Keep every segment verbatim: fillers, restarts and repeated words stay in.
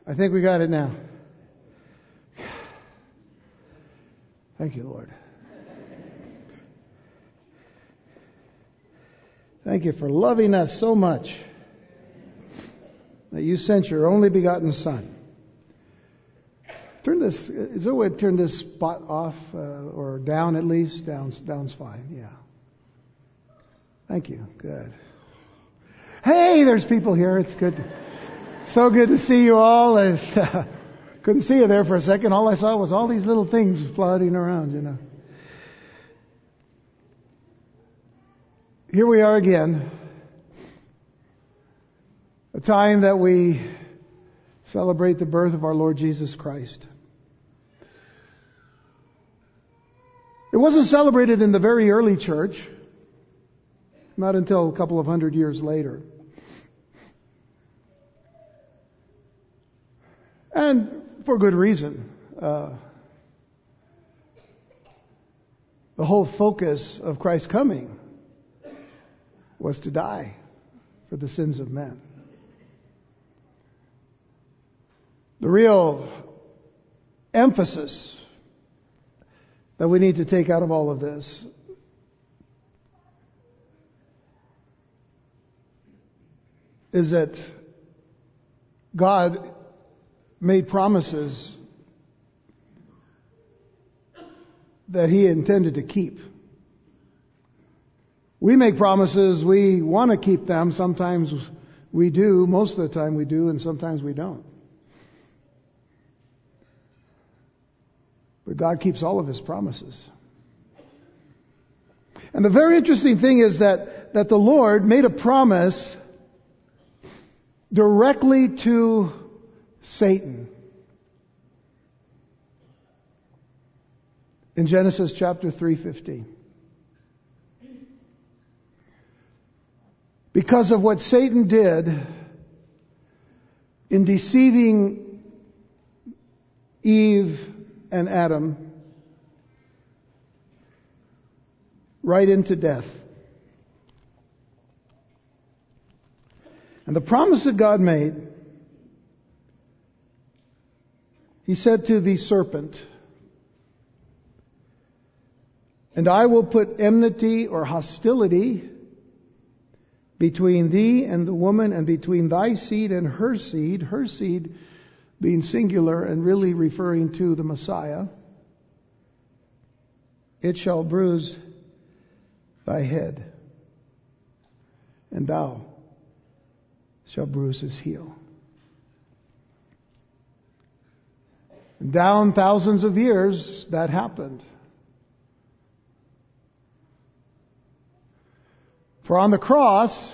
I think we got it now. Thank you, Lord. Thank you for loving us so much that you sent your only begotten Son. Turn this, is there a way to turn this spot off uh, or down at least? Down's, down's fine, yeah. Thank you, good. Hey, there's people here, it's good. So good to see you all. I uh, couldn't see you there for a second. All I saw was all these little things floating around, you know. Here we are again. A time that we celebrate the birth of our Lord Jesus Christ. It wasn't celebrated in the very early church, not until a couple of hundred years later. And for good reason. Uh, the whole focus of Christ's coming was to die for the sins of men. The real emphasis that we need to take out of all of this is that God made promises that He intended to keep. We make promises, we want to keep them. Sometimes we do, most of the time we do, and sometimes we don't. But God keeps all of His promises. And the very interesting thing is that, that the Lord made a promise directly to Satan. In Genesis chapter three fifteen. Because of what Satan did in deceiving Eve and Adam right into death. And the promise that God made, He said to the serpent, "And I will put enmity or hostility between thee and the woman, and between thy seed and her seed," her seed being singular and really referring to the Messiah. "It shall bruise thy head, and thou shalt bruise his heel." And down thousands of years, that happened. For on the cross,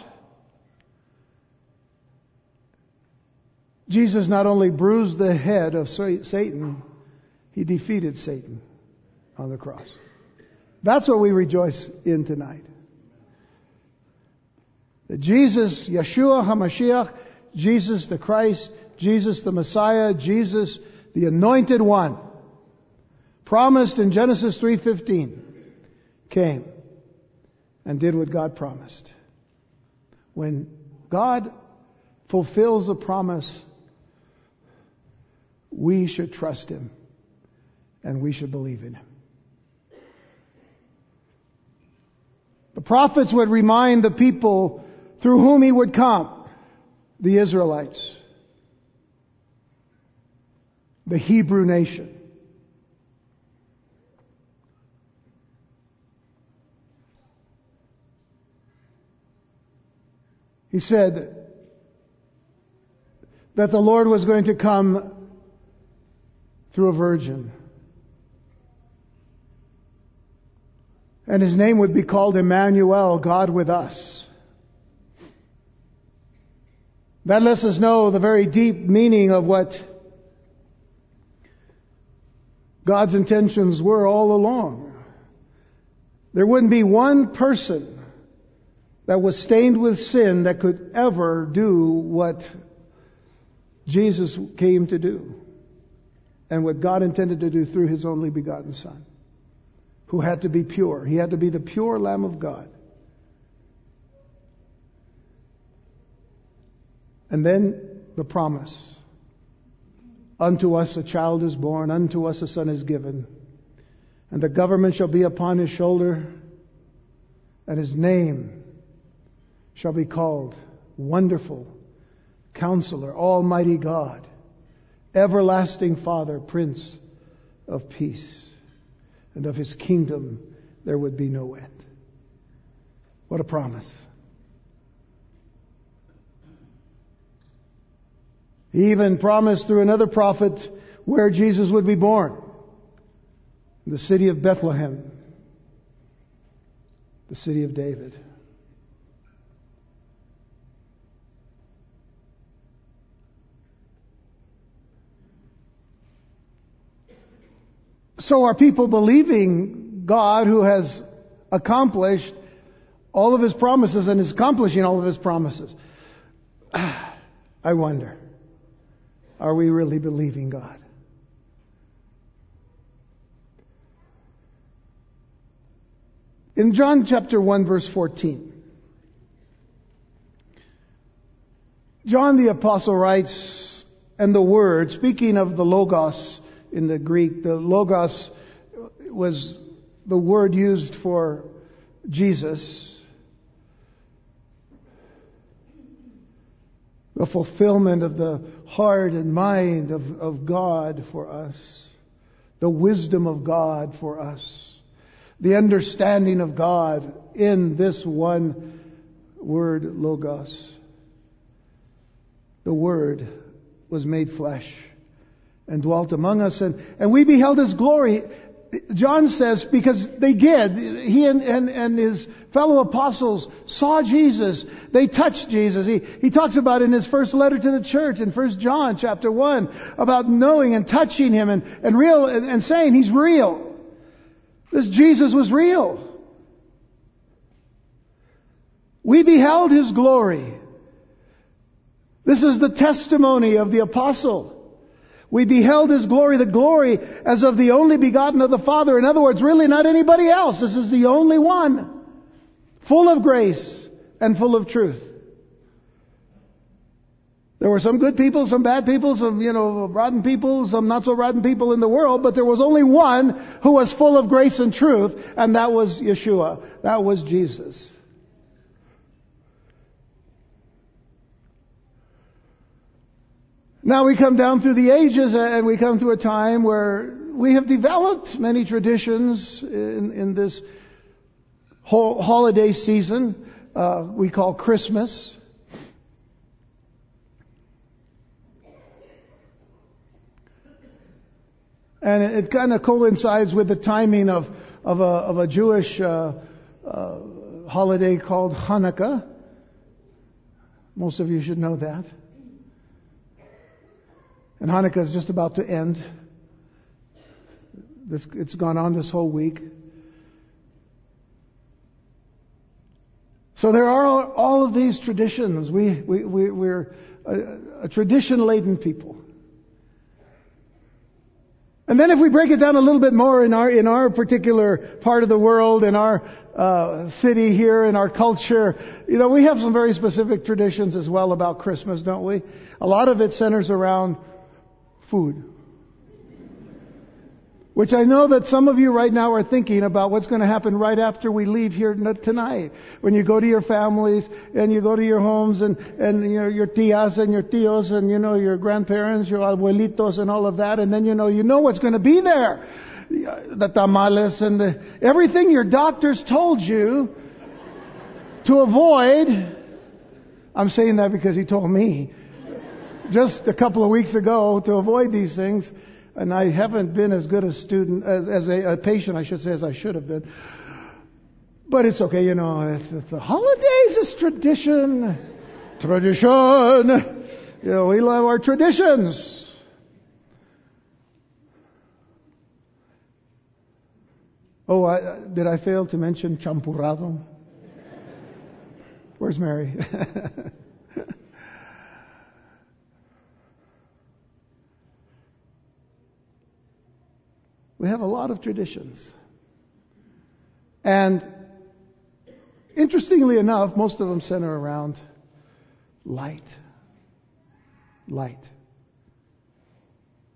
Jesus not only bruised the head of Satan, He defeated Satan on the cross. That's what we rejoice in tonight. That Jesus, Yeshua HaMashiach, Jesus the Christ, Jesus the Messiah, Jesus the Anointed One, promised in Genesis three fifteen, came and did what God promised. When God fulfills a promise, we should trust Him and we should believe in Him. The prophets would remind the people through whom He would come, the Israelites, the Hebrew nation. He said that the Lord was going to come through a virgin. And His name would be called Emmanuel, God with us. That lets us know the very deep meaning of what God's intentions were all along. There wouldn't be one person that was stained with sin that could ever do what Jesus came to do, and what God intended to do through His only begotten Son, who had to be pure. He had to be the pure Lamb of God. And then the promise Unto us a child is born, unto us a son is given, and the government shall be upon his shoulder, and his name shall be called Wonderful, Counselor, Almighty God, Everlasting Father, Prince of Peace. And of his kingdom there would be no end. What a promise. He even promised through another prophet where Jesus would be born. The city of Bethlehem. The city of David. So are people believing God who has accomplished all of His promises and is accomplishing all of His promises? I wonder, are we really believing God? In John chapter one verse fourteen, John the Apostle writes, and the Word, speaking of the Logos in the Greek, the Logos was the word used for Jesus, the fulfillment of the heart and mind of, of God for us, the wisdom of God for us, the understanding of God in this one word, Logos. The Word was made flesh and dwelt among us, and, and we beheld His glory. John says, because they did, he and, and, and his fellow apostles saw Jesus. They touched Jesus. He, he talks about in his first letter to the church in First John chapter one about knowing and touching Him and, and real and, and saying He's real. This Jesus was real. We beheld His glory. This is the testimony of the apostle. We beheld His glory, the glory as of the only begotten of the Father. In other words, really not anybody else. This is the only one. Full of grace and full of truth. There were some good people, some bad people, some, you know, rotten people, some not so rotten people in the world, but there was only one who was full of grace and truth, and that was Yeshua. That was Jesus. Now we come down through the ages and we come to a time where we have developed many traditions in, in this whole holiday season uh, we call Christmas. And it, it kind of coincides with the timing of, of, a, of a Jewish uh, uh, holiday called Hanukkah. Most of you should know that. And Hanukkah is just about to end. This, it's gone on this whole week. So there are all, all of these traditions. We, we, we, we're a, a tradition-laden people. And then if we break it down a little bit more in our in our particular part of the world, in our uh, city here, in our culture, you know, we have some very specific traditions as well about Christmas, don't we? A lot of it centers around food. Which I know that some of you right now are thinking about what's going to happen right after we leave here tonight. When you go to your families and you go to your homes and, and your, your tias and your tios and, you know, your grandparents, your abuelitos and all of that. And then, you know, you know what's going to be there. The tamales and the, everything your doctors told you to avoid. I'm saying that because he told me just a couple of weeks ago to avoid these things. And I haven't been as good a student, as, as a, a patient, I should say, as I should have been. But it's okay, you know, it's, it's the holidays, it's tradition. Tradition. You know, we love our traditions. Oh, I, did I fail to mention champurrado? Where's Mary? We have a lot of traditions. And interestingly enough, most of them center around light. Light.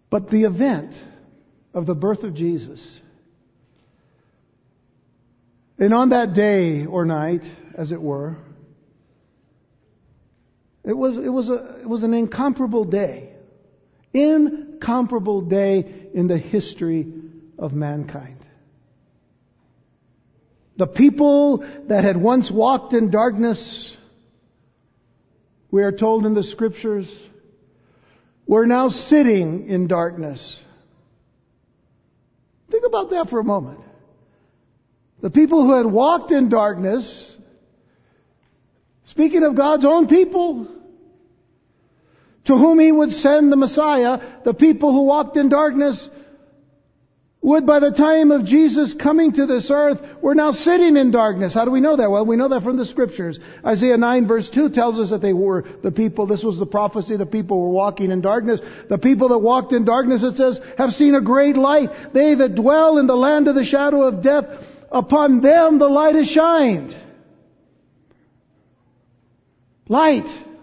But the event of the birth of Jesus, and on that day or night, as it were, it was it was a it was an incomparable day, incomparable day in the history of mankind. The people that had once walked in darkness, we are told in the Scriptures, were now sitting in darkness. Think about that for a moment. The people who had walked in darkness, speaking of God's own people, to whom He would send the Messiah, the people who walked in darkness would, by the time of Jesus coming to this earth, were now sitting in darkness. How do we know that? Well, we know that from the Scriptures. Isaiah nine verse two tells us that they were the people, this was the prophecy, the people were walking in darkness. The people that walked in darkness, it says, have seen a great light. They that dwell in the land of the shadow of death, upon them the light has shined. Light.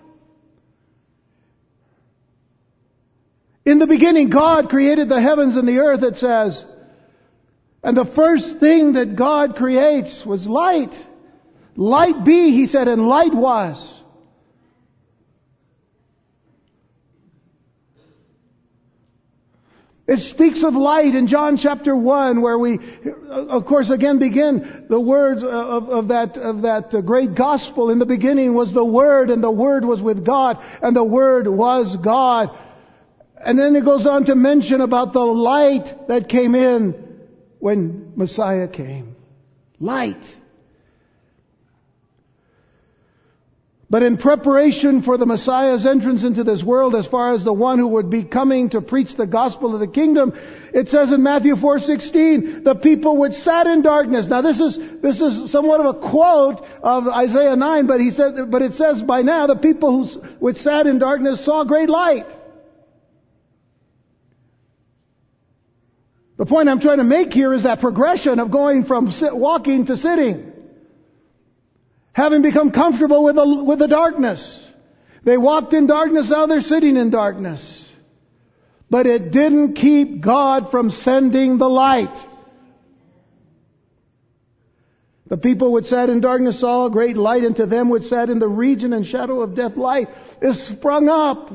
In the beginning, God created the heavens and the earth, it says. And the first thing that God creates was light. Light be, He said, and light was. It speaks of light in John chapter one, where we, of course, again begin the words of, of that, of that great gospel. In the beginning was the Word, and the Word was with God, and the Word was God. And then it goes on to mention about the light that came in when Messiah came. Light. But in preparation for the Messiah's entrance into this world, as far as the one who would be coming to preach the gospel of the kingdom, it says in Matthew four sixteen, the people which sat in darkness. Now this is this is somewhat of a quote of Isaiah nine, but he said, but it says by now the people who which sat in darkness saw great light. The point I'm trying to make here is that progression of going from sit, walking to sitting. Having become comfortable with the, with the darkness. They walked in darkness, now they're sitting in darkness. But it didn't keep God from sending the light. The people which sat in darkness saw a great light, and to them which sat in the region and shadow of death, light is sprung up.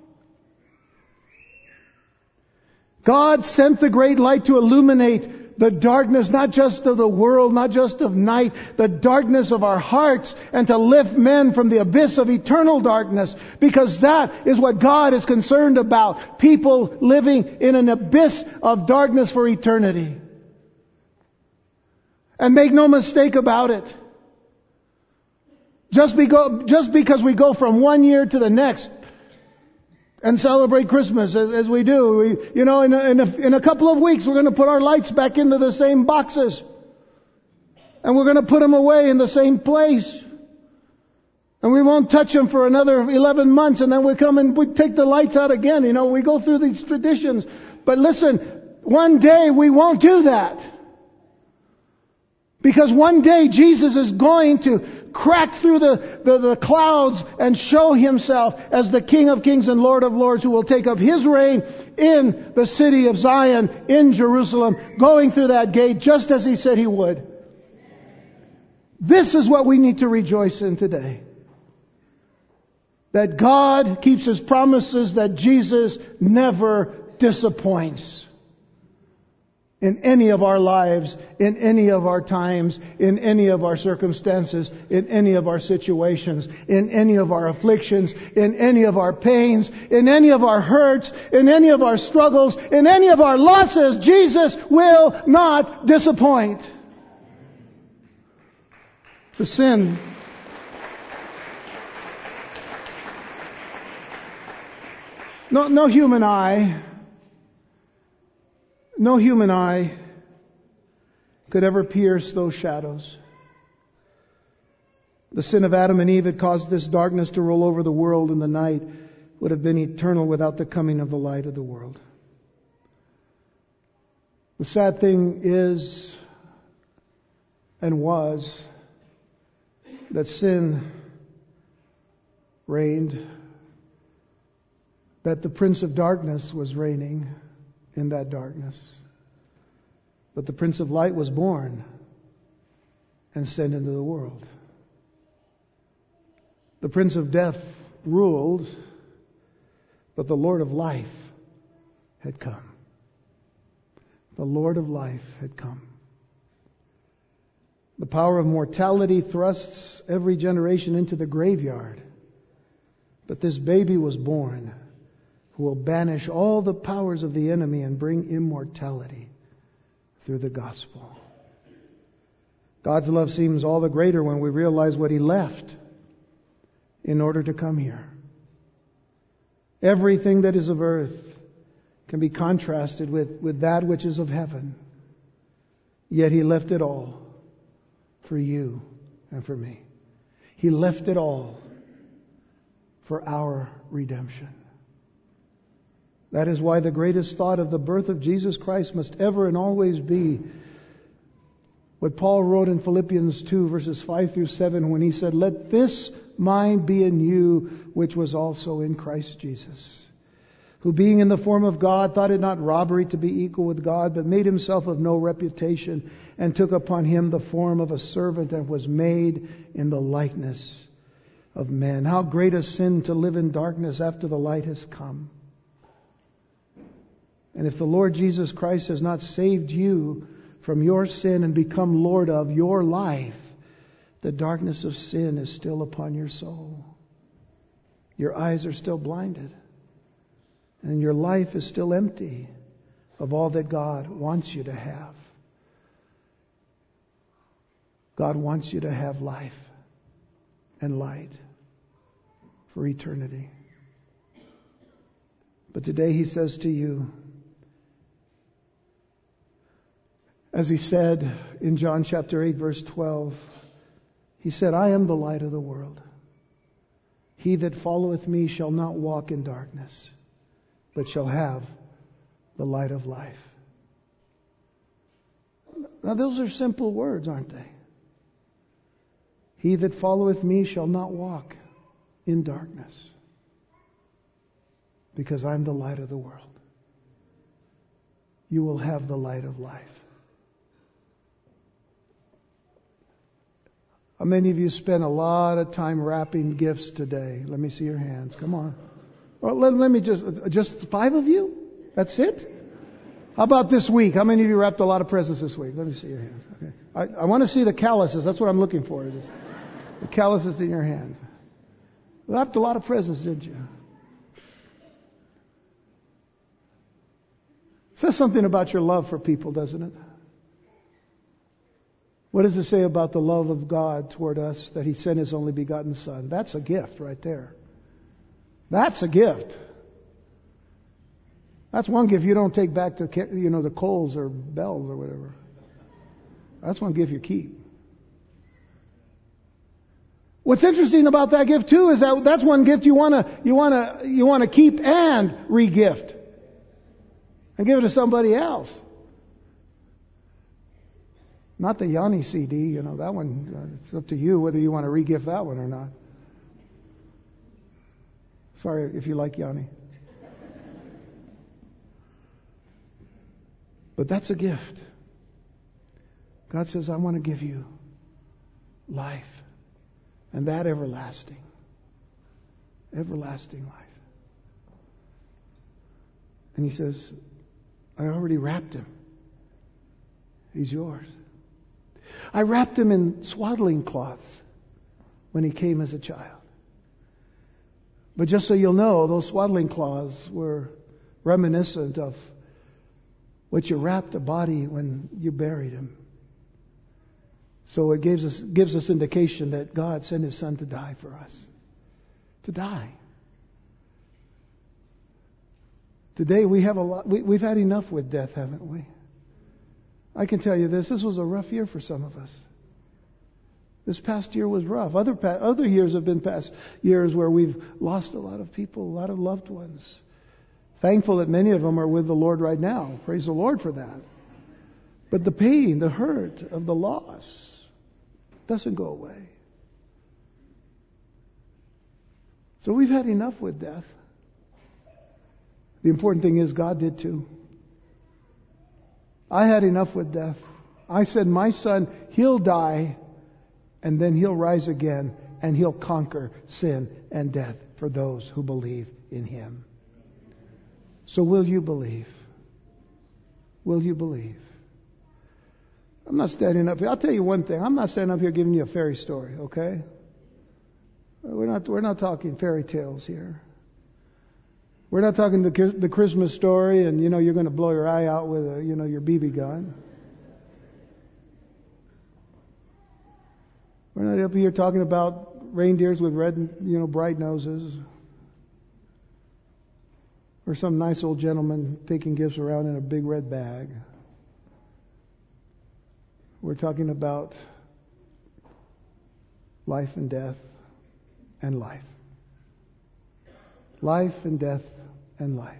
God sent the great light to illuminate the darkness, not just of the world, not just of night, the darkness of our hearts, and to lift men from the abyss of eternal darkness, because that is what God is concerned about. People living in an abyss of darkness for eternity. And make no mistake about it. Just, be go, just because we go from one year to the next and celebrate Christmas as, as we do. We, you know, in a, in, a, in a couple of weeks we're going to put our lights back into the same boxes. And we're going to put them away in the same place. And we won't touch them for another eleven months, and then we come and we take the lights out again. You know, we go through these traditions. But listen, one day we won't do that. Because one day Jesus is going to crack through the, the, the clouds and show Himself as the King of Kings and Lord of Lords, who will take up His reign in the city of Zion, in Jerusalem, going through that gate just as He said He would. This is what we need to rejoice in today. That God keeps His promises, that Jesus never disappoints. In any of our lives, in any of our times, in any of our circumstances, in any of our situations, in any of our afflictions, in any of our pains, in any of our hurts, in any of our struggles, in any of our losses, Jesus will not disappoint. The sin No, no human eye No human eye could ever pierce those shadows. The sin of Adam and Eve had caused this darkness to roll over the world, and the night would have been eternal without the coming of the light of the world. The sad thing is, and was, that sin reigned, that the Prince of Darkness was reigning. in that darkness. But the Prince of Light was born and sent into the world. The Prince of Death ruled, but the Lord of Life had come. The Lord of Life had come. The power of mortality thrusts every generation into the graveyard. But this baby was born who will banish all the powers of the enemy and bring immortality through the gospel. God's love seems all the greater when we realize what He left in order to come here. Everything that is of earth can be contrasted with, with that which is of heaven. Yet He left it all for you and for me. He left it all for our redemption. That is why the greatest thought of the birth of Jesus Christ must ever and always be what Paul wrote in Philippians two, verses five through seven, when he said, "Let this mind be in you, which was also in Christ Jesus, who being in the form of God, thought it not robbery to be equal with God, but made Himself of no reputation, and took upon Him the form of a servant, and was made in the likeness of men." How great a sin to live in darkness after the light has come. And if the Lord Jesus Christ has not saved you from your sin and become Lord of your life, the darkness of sin is still upon your soul. Your eyes are still blinded. And your life is still empty of all that God wants you to have. God wants you to have life and light for eternity. But today He says to you, as He said in John chapter eight, verse twelve, He said, "I am the light of the world. He that followeth me shall not walk in darkness, but shall have the light of life." Now those are simple words, aren't they? He that followeth me shall not walk in darkness, because I'm the light of the world. You will have the light of life. How many of you spent a lot of time wrapping gifts today? Let me see your hands. Come on. Well, let, let me just, just five of you? That's it? How about this week? How many of you wrapped a lot of presents this week? Let me see your hands. Okay. I, I want to see the calluses. That's what I'm looking for. It is. The calluses in your hands. Wrapped a lot of presents, didn't you? Says something about your love for people, doesn't it? What does it say about the love of God toward us, that He sent His only begotten Son? That's a gift right there. That's a gift. That's one gift you don't take back to, you know, the Coles or Bells or whatever. That's one gift you keep. What's interesting about that gift too is that that's one gift you want to you want to you want to keep and re-gift and give it to somebody else. Not the Yanni C D, you know, that one, uh, it's up to you whether you want to re-gift that one or not. Sorry if you like Yanni. But that's a gift. God says, I want to give you life. And that everlasting. Everlasting life. And He says, I already wrapped Him. He's yours. I wrapped Him in swaddling cloths when He came as a child. But just so you'll know, those swaddling cloths were reminiscent of what you wrapped a body when you buried him. So it gives us gives us indication that God sent His Son to die for us. To die. Today we have a lot. We, we've had enough with death, haven't we? I can tell you this. This was a rough year for some of us. This past year was rough. Other pa- other years have been past years where we've lost a lot of people, a lot of loved ones. Thankful that many of them are with the Lord right now. Praise the Lord for that. But the pain, the hurt of the loss doesn't go away. So we've had enough with death. The important thing is God did too. I had enough with death. I said, my son, he'll die, and then he'll rise again, and he'll conquer sin and death for those who believe in him. So will you believe? Will you believe? I'm not standing up here. I'll tell you one thing. I'm not standing up here giving you a fairy story, okay? We're not, we're not talking fairy tales here. We're not talking the, the Christmas story and, you know, you're going to blow your eye out with, a, you know, your B B gun. We're not up here talking about reindeers with red, you know, bright noses. Or some nice old gentleman taking gifts around in a big red bag. We're talking about life and death and life. Life and death and life.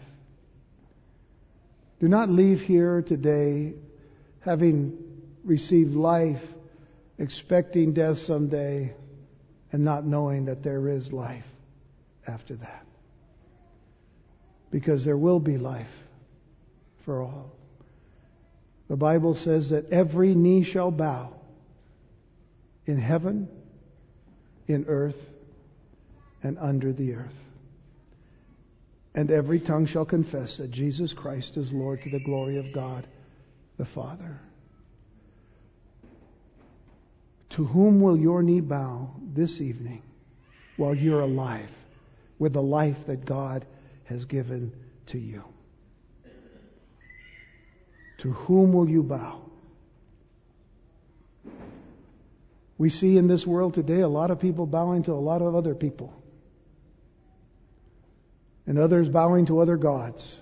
Do not leave here today having received life, expecting death someday, and not knowing that there is life after that. Because there will be life for all. The Bible says that every knee shall bow in heaven, in earth, and under the earth. And every tongue shall confess that Jesus Christ is Lord to the glory of God the Father. To whom will your knee bow this evening while you're alive with the life that God has given to you? To whom will you bow? We see in this world today a lot of people bowing to a lot of other people. And others bowing to other gods.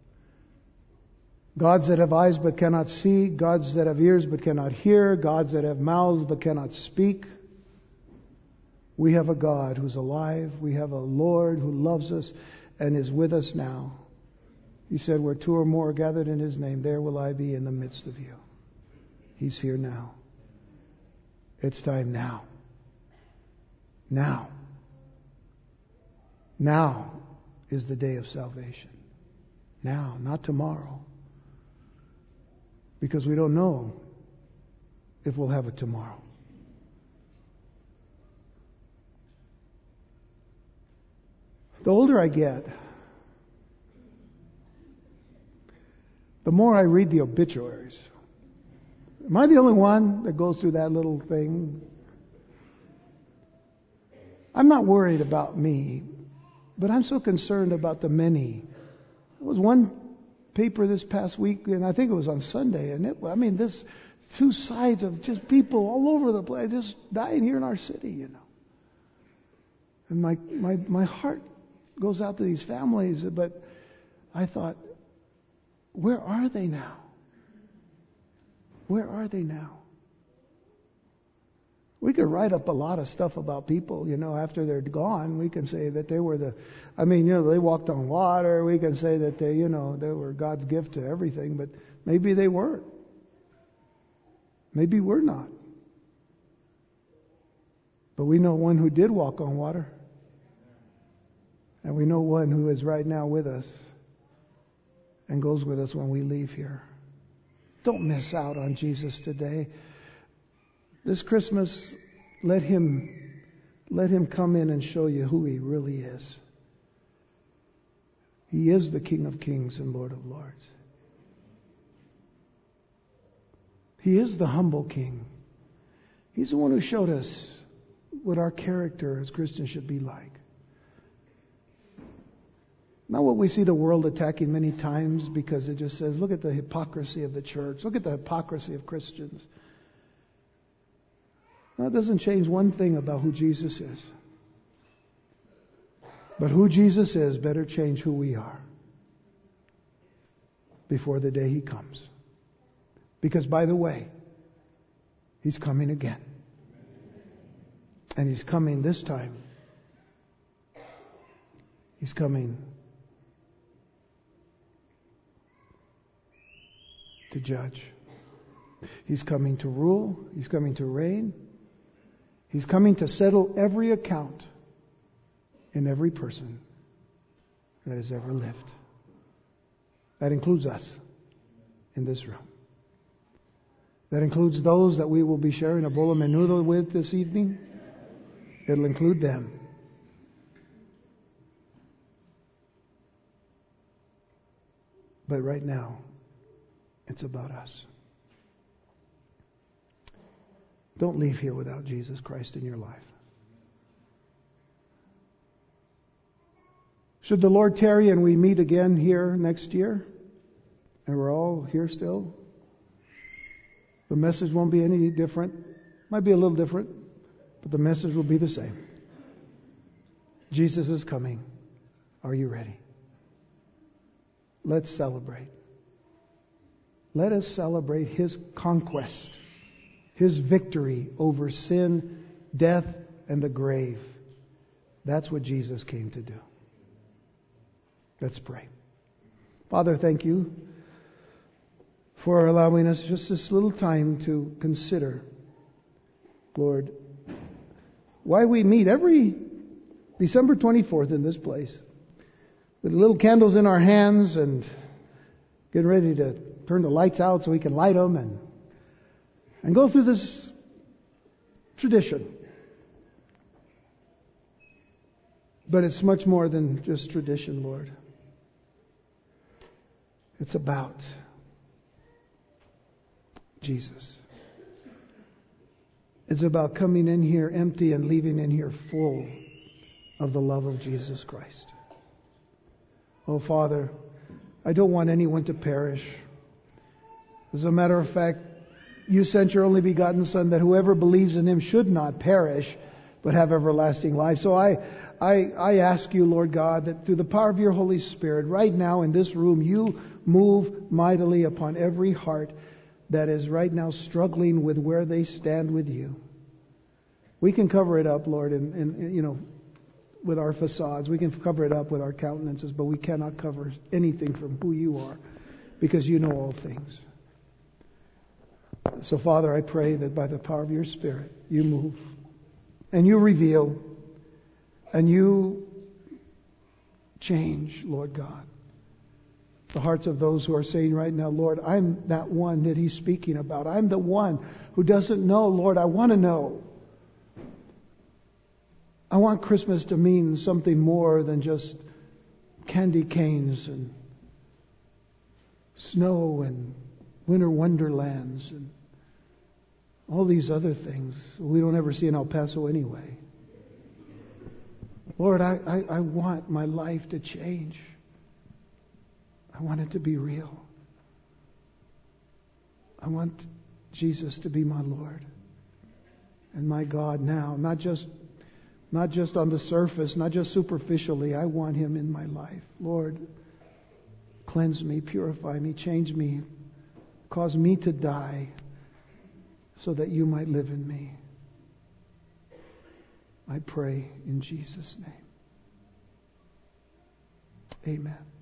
Gods that have eyes but cannot see. Gods that have ears but cannot hear. Gods that have mouths but cannot speak. We have a God who's alive. We have a Lord who loves us and is with us now. He said, where two or more are gathered in His name, there will I be in the midst of you. He's here now. It's time now. Now. Now is the day of salvation. Now, not tomorrow. Because we don't know if we'll have it tomorrow. The older I get, the more I read the obituaries. Am I the only one that goes through that little thing? I'm not worried about me, but I'm so concerned about the many. There was one paper this past week, and I think it was on Sunday, and it, I mean, this two sides of just people all over the place, just dying here in our city, you know. And my my my heart goes out to these families, but I thought, where are they now? Where are they now? We could write up a lot of stuff about people, you know, after they're gone. We can say that they were the, I mean, you know, they walked on water. We can say that they, you know, they were God's gift to everything, but maybe they weren't. Maybe we're not. But we know one who did walk on water. And we know one who is right now with us and goes with us when we leave here. Don't miss out on Jesus today. This Christmas, let Him, let Him come in and show you who He really is. He is the King of Kings and Lord of Lords. He is the humble King. He's the one who showed us what our character as Christians should be like. Not what we see the world attacking many times because it just says, look at the hypocrisy of the church. Look at the hypocrisy of Christians. That doesn't change one thing about who Jesus is. But who Jesus is better change who we are before the day He comes. Because, by the way, He's coming again. And He's coming this time. He's coming to judge. He's coming to rule. He's coming to reign. He's coming to settle every account in every person that has ever lived. That includes us in this room. That includes those that we will be sharing a bowl of menudo with this evening. It'll include them. But right now, it's about us. Don't leave here without Jesus Christ in your life. Should the Lord tarry and we meet again here next year, and we're all here still, the message won't be any different. Might be a little different, but the message will be the same. Jesus is coming. Are you ready? Let's celebrate. Let us celebrate His conquest, His victory over sin, death, and the grave. That's what Jesus came to do. Let's pray. Father, thank you for allowing us just this little time to consider, Lord, why we meet every December twenty-fourth in this place with little candles in our hands and getting ready to turn the lights out so we can light them and, and go through this tradition. But it's much more than just tradition, Lord. It's about Jesus. It's about coming in here empty and leaving in here full of the love of Jesus Christ. Oh, Father, I don't want anyone to perish. As a matter of fact, you sent your only begotten Son that whoever believes in Him should not perish, but have everlasting life. So I, I, I ask you, Lord God, that through the power of your Holy Spirit, right now in this room, you move mightily upon every heart that is right now struggling with where they stand with you. We can cover it up, Lord, and, and you know, with our facades. We can cover it up with our countenances, but we cannot cover anything from who you are, because you know all things. So, Father, I pray that by the power of your Spirit, you move and you reveal and you change, Lord God, the hearts of those who are saying right now, Lord, I'm that one that he's speaking about. I'm the one who doesn't know. Lord, I want to know. I want Christmas to mean something more than just candy canes and snow and winter wonderlands and all these other things we don't ever see in El Paso anyway. Lord, I, I, I want my life to change. I want it to be real. I want Jesus to be my Lord and my God now, not just not just on the surface, not just superficially. I want Him in my life. Lord, cleanse me, purify me, change me, cause me to die so that you might live in me. I pray in Jesus' name. Amen.